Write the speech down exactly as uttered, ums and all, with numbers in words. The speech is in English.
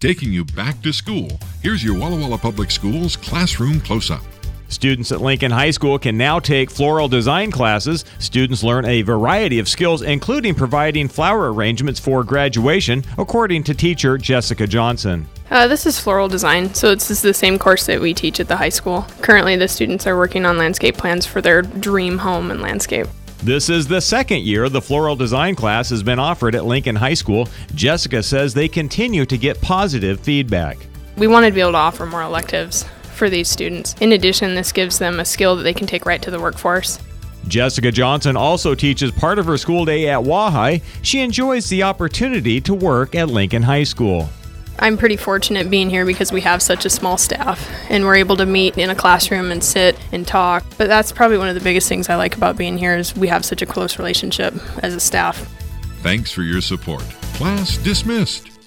Taking you back to school, here's your Walla Walla Public Schools Classroom Close-Up. Students at Lincoln High School can now take floral design classes. Students learn a variety of skills, including providing flower arrangements for graduation, according to teacher Jessica Johnson. Uh, this is floral design, so it's the same course that we teach at the high school. Currently, the students are working on landscape plans for their dream home and landscape. This is the second year the floral design class has been offered at Lincoln High School. Jessica says they continue to get positive feedback. We wanted to be able to offer more electives for these students. In addition, this gives them a skill that they can take right to the workforce. Jessica Johnson also teaches part of her school day at Wahai. She enjoys the opportunity to work at Lincoln High School. I'm pretty fortunate being here because we have such a small staff and we're able to meet in a classroom and sit and talk. But that's probably one of the biggest things I like about being here is we have such a close relationship as a staff. Thanks for your support. Class dismissed.